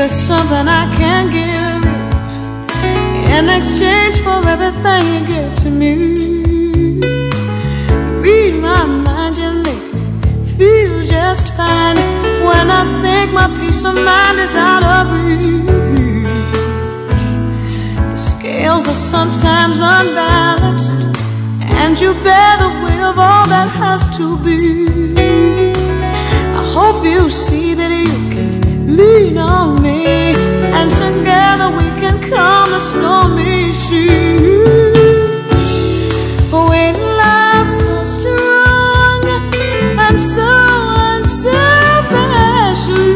there's something I can give you in exchange for everything you give to me. Read my mind, you make me feel just fine. When I think my peace of mind is out of reach, the scales are sometimes unbalanced, and you bear the weight of all that has to be. I hope you see that you can lean on me, and together we can calm the stormy seas. When love's so strong and so unselfishly,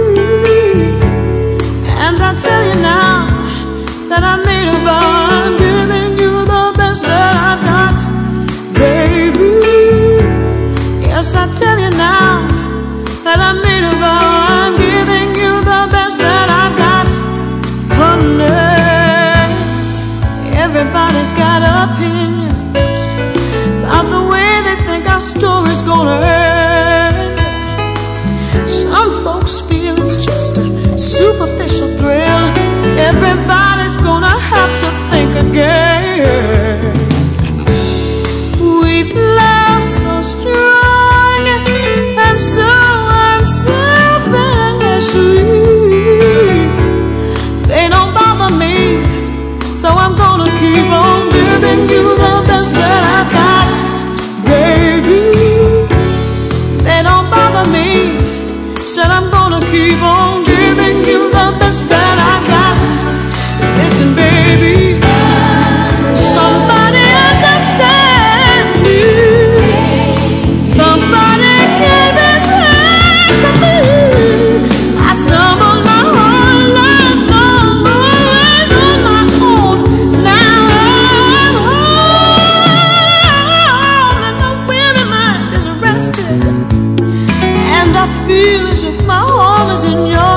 and I tell you now that I made a vow, I'm giving you the best that I've got, baby. Yes, I tell you now that I made a vow, I'm giving you the best that I've got, honey. Everybody's got opinions about the way they think our story's gonna end. Some folks feel it's just a superficial thrill. Everybody's gonna have to think again. We've loved so strong and so unselfishly. They don't bother me, so I'm gonna keep on giving you the best that I've got, baby. They don't bother me, said I'm gonna keep on giving you the best that I've got. Listen, baby, somebody understand me. Somebody give his hand to me. I stumbled my whole life long, always on my own. Now I'm home, and the weary mind is rested, and I feel as if my home is in your